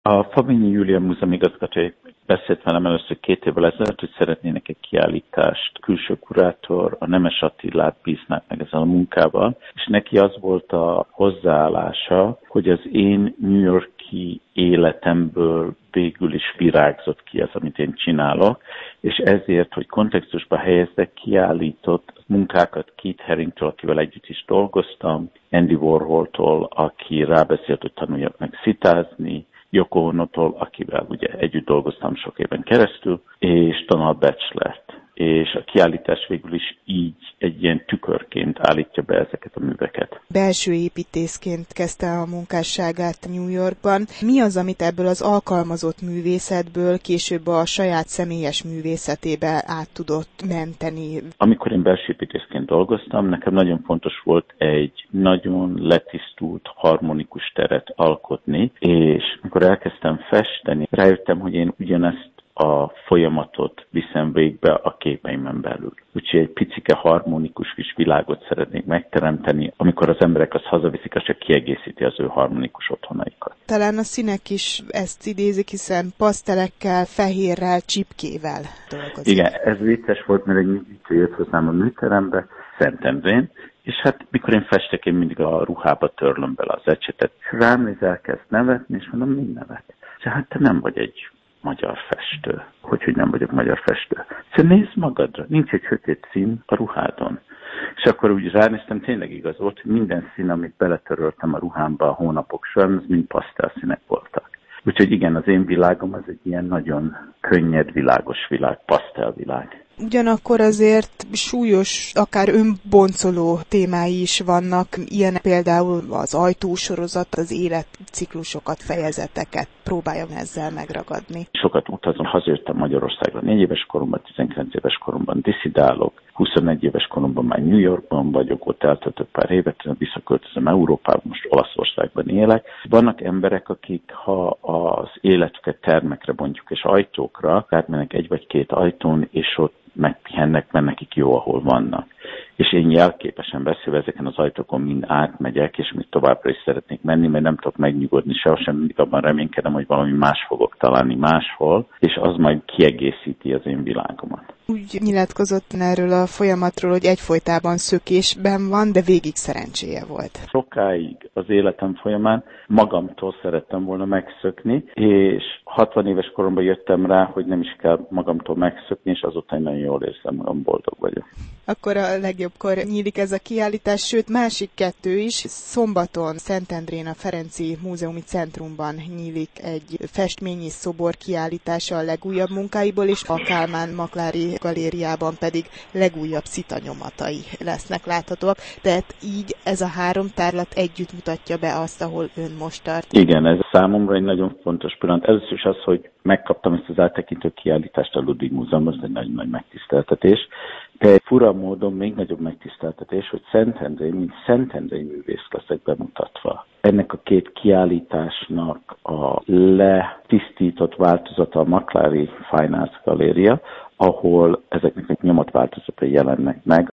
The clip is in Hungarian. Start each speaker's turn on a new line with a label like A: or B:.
A: A Fabényi Júlia Múzeum igazgatója beszélt velem először 2 évvel ezelőtt, hogy szeretnének egy kiállítást, külső kurátor, a Nemes Attilát bíznák meg ezzel a munkával, és neki az volt a hozzáállása, hogy az én New York-i életemből végül is virágzott ki ez, amit én csinálok, és ezért, hogy kontextusba helyezzek, kiállított munkákat Keith Haringtől, akivel együtt is dolgoztam, Andy Warholtól, aki rábeszélt, hogy tanuljak meg szitázni, Yoko Onotól, akivel ugye együtt dolgoztam sok éven keresztül, és Donald Batchlert. És a kiállítás végül is így egy ilyen tükörként állítja be ezeket a műveket.
B: Belső építészként kezdte a munkásságát New Yorkban. Mi az, amit ebből az alkalmazott művészetből később a saját személyes művészetébe át tudott menteni?
A: Amikor én belső építészként dolgoztam, nekem nagyon fontos volt egy nagyon letisztult, harmonikus teret alkotni, és amikor elkezdtem festeni, rájöttem, hogy én ugyanezt a folyamatot viszem végbe a képeimen belül. Úgyhogy egy picike harmonikus kis világot szeretnék megteremteni, amikor az emberek azt hazaviszik, az csak kiegészíti az ő harmonikus otthonaikat.
B: Talán a színek is ezt idézik, hiszen pasztelekkel, fehérrel, csipkével dolgozik.
A: Igen, ez vicces volt, mert egy művítő jött hozzám a műterembe, Szentendrén, és hát mikor én festek, én mindig a ruhába törlöm bele az ecsetet. Rám néz, elkezd nevetni, és mondom, mi nevet? Hát te nem vagy egy magyar festő. Hogy nem vagyok magyar festő. Szóval nézd magadra, nincs egy sötét szín a ruhádon. És akkor úgy ránéztem, tényleg igaz volt, hogy minden szín, amit beletöröltem a ruhámba a hónapok során, az mind pasztelszínek voltak. Úgyhogy igen, az én világom az egy ilyen nagyon könnyed, világos világ, pasztelvilág.
B: Ugyanakkor azért súlyos, akár önboncoló témái is vannak, ilyen például az Ajtósorozat, az életciklusokat, fejezeteket próbáljam ezzel megragadni.
A: Sokat utazom, hazajöttem Magyarországra 4 éves koromban, 19 éves koromban diszidálok, 21 éves koromban már New Yorkban vagyok, ott eltöltök pár évet, visszaköltözöm Európába, most Olaszországban élek. Vannak emberek, akik ha az életüket termekre bontjuk és ajtókra, átmennek 1 vagy 2 ajtón, és ott megpihennek, mert nekik jó, ahol vannak. És én jelképesen beszélve ezeken az ajtókon mind átmegyek, és még továbbra is szeretnék menni, mert nem tudok megnyugodni sehol, mindig abban reménykedem, hogy valami más fogok találni máshol, és az majd kiegészíti az én világomat.
B: Úgy nyilatkozott erről a folyamatról, hogy egyfolytában szökésben van, de végig szerencséje volt.
A: Sokáig az életem folyamán magamtól szerettem volna megszökni, és 60 éves koromban jöttem rá, hogy nem is kell magamtól megszökni, és azóta én nagyon jól érzem magam, boldog vagyok.
B: Akkor a legjobbkor nyílik ez a kiállítás, sőt másik 2 is. Szombaton Szentendrén a Ferenci Múzeumi Centrumban nyílik egy festményi szobor kiállítása a legújabb munkáiból, és a Kálmán-Maklári galériában pedig legújabb szitanyomatai lesznek láthatóak. Tehát így ez a 3 tárlat együtt mutatja be azt, ahol ön most tart.
A: Igen, ez számomra egy nagyon fontos pillanat. Először is az, hogy megkaptam ezt az áttekintő kiállítást a Ludwig Múzeumban, ez egy nagyon nagy megtiszteltetés. De egy fura módon még nagyobb megtiszteltetés, hogy Szentendrén, mint szentendrei művész leszek bemutatva. Ennek a 2 kiállításnak a letisztított változata a Maklári Fine Arts Galéria, ahol ezeknek a nyomatváltozatai jelennek meg,